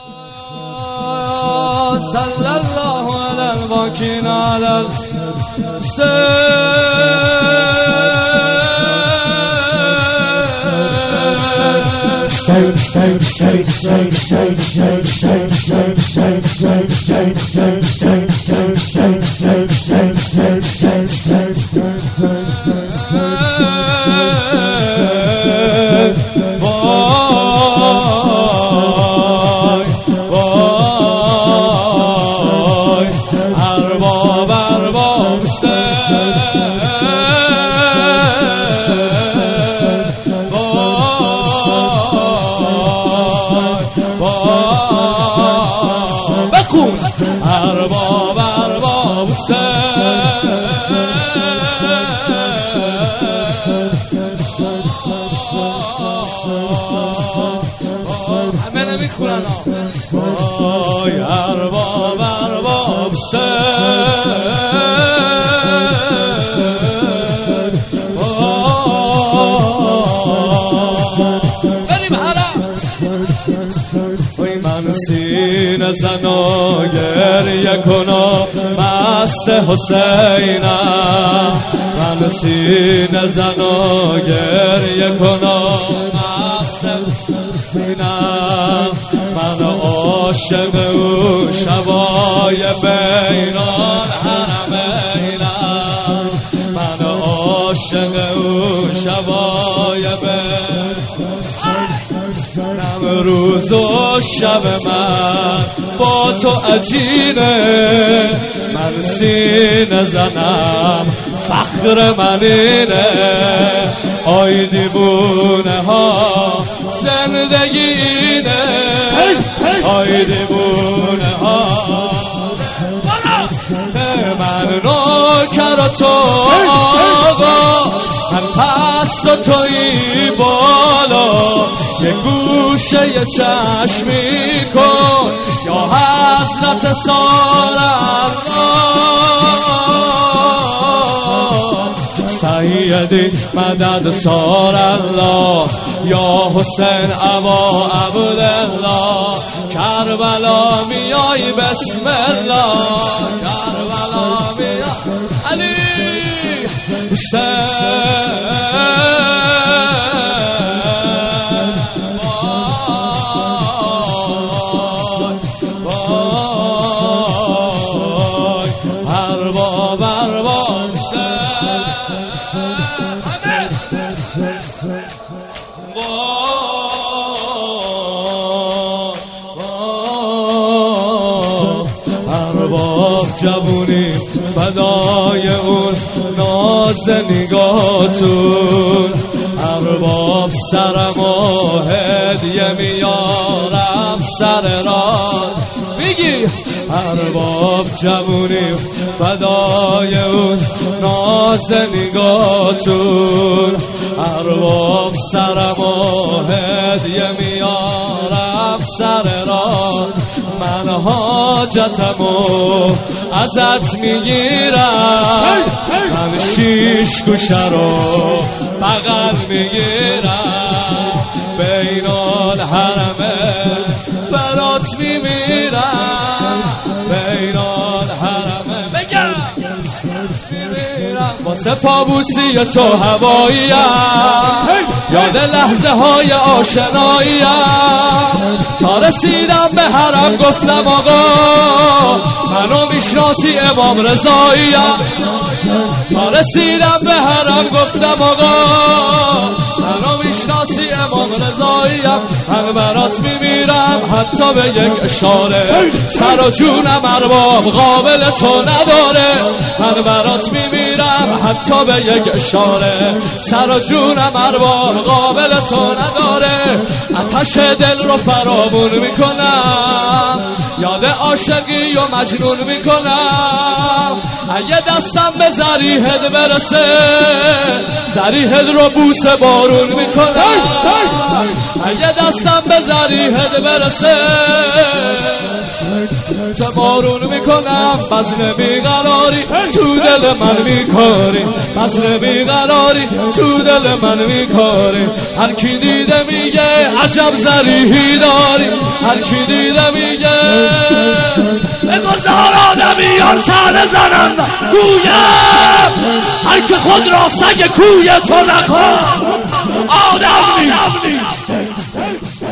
صلی الله علی الباکین علی ارباب ارباب همه نمیخونن وای ارباب ارباب بریم حرم وای من سینه زنا گریه کنم مست حسینم من سینه زنا گریه کنم مست حسینم من عاشق او شبای بین الحرمینم من عاشق او شبای بین روز و شب من با تو عجینه من سینه زنم فخر من اینه آی دیوونه ها زندگی اینه آی دیوونه ها من نوکر تو آقا من پست و تویی بالا یه گوشه یه چشمی کن یا حضرت سارالله سیدی مدد سارالله یا حسین ابا عبدالله کربلا میای بسم الله کربلا میای علی حسین ارباب ارباب ارباب جوونی فدای اون ناز نگاهتون ارباب سرم و هدیه میارم سر راه میگی ارباب جوونی فدای اون ناز نگاهتون ارباب سرم و هدیه میارم سر راه من حاجتمو ازت میگیرم من شیش گوشه رو بغل میگیرم بین الحرمه برات میمیرم بین الحرمه بگم واسه پابوسی تو هواییم یاد لحظه های آشناییم تا رسیدم به حرم گفتم آقا منو میشناسی امام رضاییم تا رسیدم به حرم گفتم آقا منو میشناسی امام رضاییم من برات میمیرم حتی به یک اشاره سر و جونم ارباب قابل تو نداره من برات میمیرم حتی به یک اشاره سر و جونم ارباب قابل تو نداره آتش دل رو فرامون میکنم یاد عاشقی و مجنون میکنم اگه دستم به زریحت برسه زریحت رو بوسه بارون میکنم اگه دستم به زریحت برسه بارون میکنم بزن بیقراری تو دل من میکاری بزن بیقراری تو دل من میکاری هر کی دیده میگه عجب زریحی داری هر کی دیده میگه بگذار آدمیان طعنه زنند گویم هر که خود را سگ کوی تو نخواد آدم نیست.